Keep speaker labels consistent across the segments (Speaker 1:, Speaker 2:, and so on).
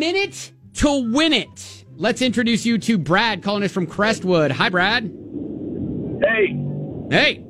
Speaker 1: minute to win it. Let's introduce you to Brad, calling us from Crestwood. Hi, Brad.
Speaker 2: Hey.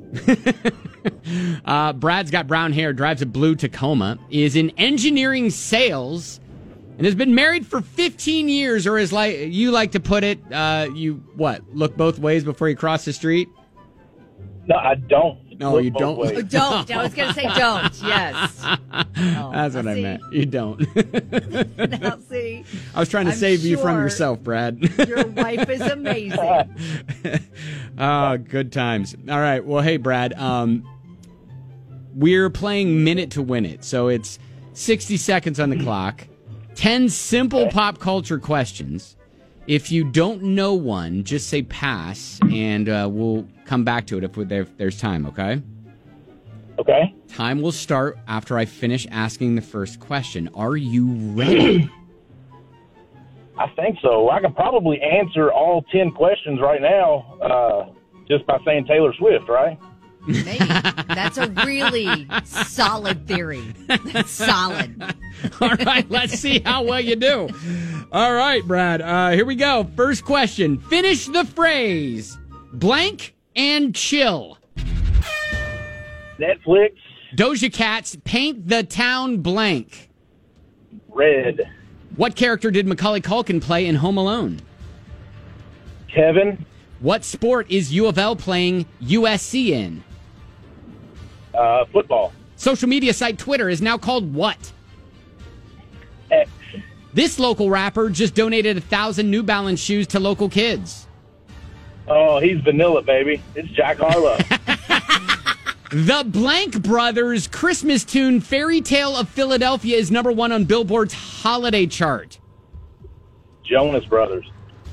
Speaker 1: Brad's got brown hair, drives a blue Tacoma, is in engineering sales, and has been married for 15 years, or as you like to put it, look both ways before you cross the street?
Speaker 2: No, I don't.
Speaker 1: No, you don't.
Speaker 3: Don't. I was going to say don't. Yes.
Speaker 1: That's what I meant. You don't.
Speaker 3: Now, see.
Speaker 1: I was trying to save you from yourself, Brad.
Speaker 3: Your wife is amazing.
Speaker 1: Oh, good times. All right. Well, hey, Brad. We're playing Minute to Win It. So it's 60 seconds on the clock. 10 simple pop culture questions. If you don't know one, just say pass, and we'll come back to it if there's time, okay?
Speaker 2: Okay.
Speaker 1: Time will start after I finish asking the first question. Are you ready?
Speaker 2: I think so. I can probably answer all 10 questions right now just by saying Taylor Swift, right?
Speaker 3: Maybe. That's a really solid theory. That's solid.
Speaker 1: All right, let's see how well you do. All right, Brad, here we go. First question. Finish the phrase blank and chill.
Speaker 2: Netflix.
Speaker 1: Doja Cat's Paint the Town Blank.
Speaker 2: Red.
Speaker 1: What character did Macaulay Culkin play in Home Alone?
Speaker 2: Kevin.
Speaker 1: What sport is U of L playing USC in?
Speaker 2: Football.
Speaker 1: Social media site Twitter is now called what?
Speaker 2: X.
Speaker 1: This local rapper just donated 1,000 New Balance shoes to local kids.
Speaker 2: Oh, he's vanilla, baby. It's Jack Harlow.
Speaker 1: The Blank Brothers Christmas tune Fairy Tale of Philadelphia is number 1 on Billboard's holiday chart.
Speaker 2: Jonas Brothers.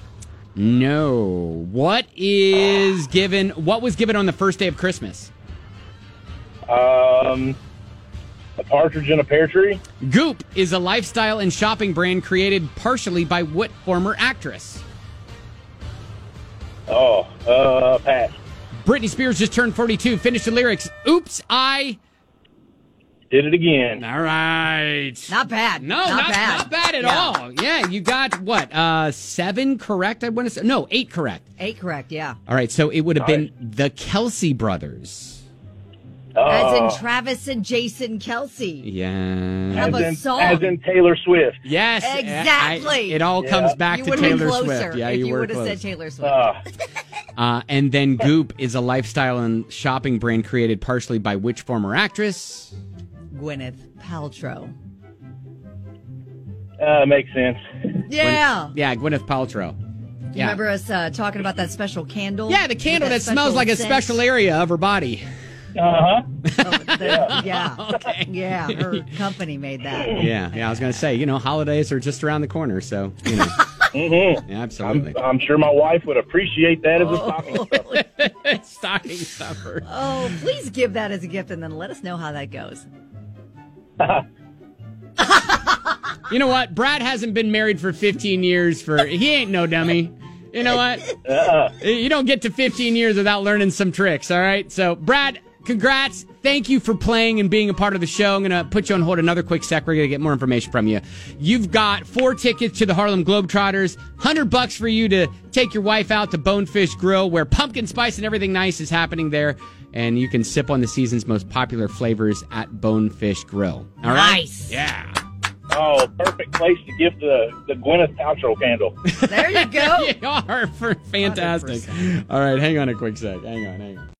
Speaker 1: No. What was given on the first day of Christmas?
Speaker 2: A partridge in a pear tree.
Speaker 1: Goop is a lifestyle and shopping brand created partially by what former actress?
Speaker 2: Pass.
Speaker 1: Britney Spears just turned 42. Finish the lyrics. Oops, I
Speaker 2: did it again.
Speaker 1: All right.
Speaker 3: Not bad.
Speaker 1: No, not bad at all. Yeah, you got what? 7 correct, I want to say. No, 8 correct.
Speaker 3: 8 correct, yeah.
Speaker 1: All right, so it would have been the Kelsey brothers.
Speaker 3: As in Travis and Jason Kelsey.
Speaker 1: Yeah.
Speaker 3: Have a song.
Speaker 2: As in Taylor Swift.
Speaker 1: Yes.
Speaker 3: Exactly.
Speaker 1: It all comes back
Speaker 3: you
Speaker 1: to
Speaker 3: would
Speaker 1: Taylor
Speaker 3: have been closer
Speaker 1: Swift. Yeah,
Speaker 3: if you
Speaker 1: were
Speaker 3: would have
Speaker 1: close.
Speaker 3: said Taylor Swift.
Speaker 1: And then Goop is a lifestyle and shopping brand created partially by which former actress?
Speaker 3: Gwyneth Paltrow.
Speaker 2: Makes sense.
Speaker 3: Yeah.
Speaker 1: Gwyneth Paltrow.
Speaker 3: You remember us talking about that special candle?
Speaker 1: Yeah, the candle that smells like a special area of her body.
Speaker 2: Uh-huh.
Speaker 3: Yeah.
Speaker 1: Okay.
Speaker 3: Yeah, her company made that.
Speaker 1: Yeah, I was going to say, holidays are just around the corner, so,
Speaker 2: Mm-hmm.
Speaker 1: Yeah, absolutely.
Speaker 2: I'm sure my wife would appreciate that as a stocking stuffer.
Speaker 1: Stocking stuffer.
Speaker 3: Oh, please give that as a gift and then let us know how that goes.
Speaker 1: You know what? Brad hasn't been married for 15 years. He ain't no dummy. You know what? You don't get to 15 years without learning some tricks, all right? So, Brad, congrats. Thank you for playing and being a part of the show. I'm going to put you on hold another quick sec. We're going to get more information from you. You've got 4 tickets to the Harlem Globetrotters, $100 for you to take your wife out to Bonefish Grill, where pumpkin spice and everything nice is happening there. And you can sip on the season's most popular flavors at Bonefish Grill. All right?
Speaker 3: Nice.
Speaker 1: Yeah.
Speaker 2: Oh, perfect place to gift the Gwyneth Paltrow candle.
Speaker 3: There you go.
Speaker 1: You are fantastic.
Speaker 3: 100%.
Speaker 1: All right, hang on a quick sec. Hang on.